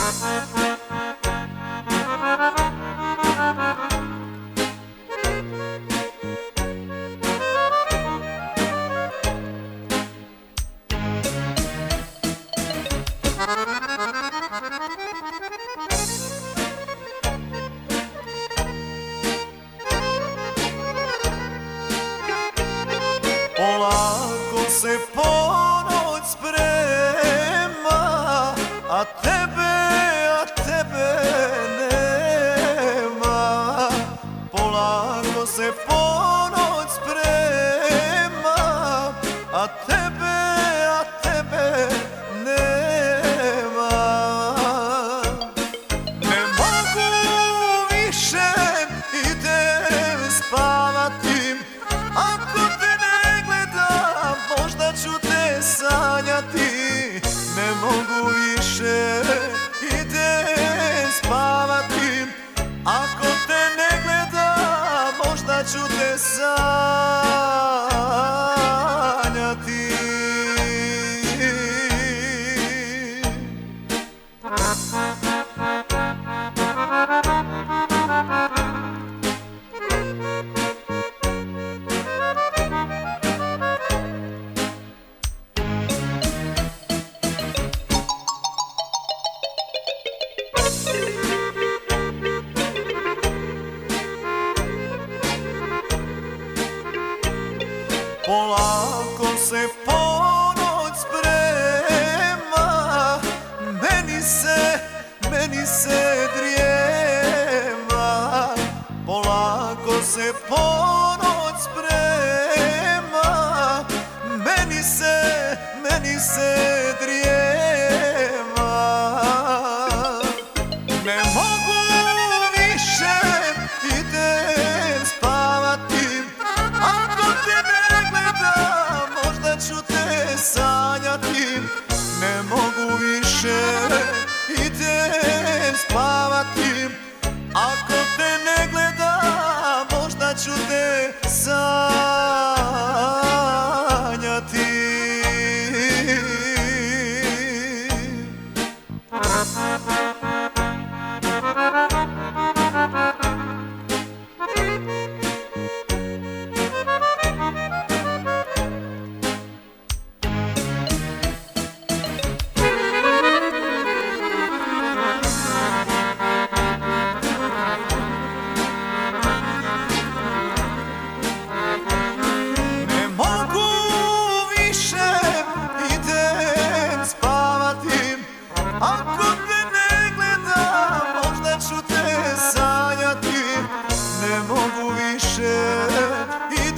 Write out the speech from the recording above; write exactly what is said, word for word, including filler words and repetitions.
Polako se ponoć sprema, a tebe, a tebe nema. Polako se ponoć sprema, a tebe, a tebe nema. Ne mogu više, idem spavati, ako te ne gledam, možda ću te sanjati. Ne mogu više, idem spavati, ako te ne gledam, možda ću te sanjati. Polako se ponoć sprema, meni se, meni se drijema. Polako se ponoć sprema, meni se, meni se drijema. Ne mogu više, idem spavati, ako te ne gledam, možda ću te sanjati. Ne mogu više, idem spavati, ako te ne gledam, možda ću te sanjati. Ako te ne gledam, možda ću te sanjati. Ne mogu više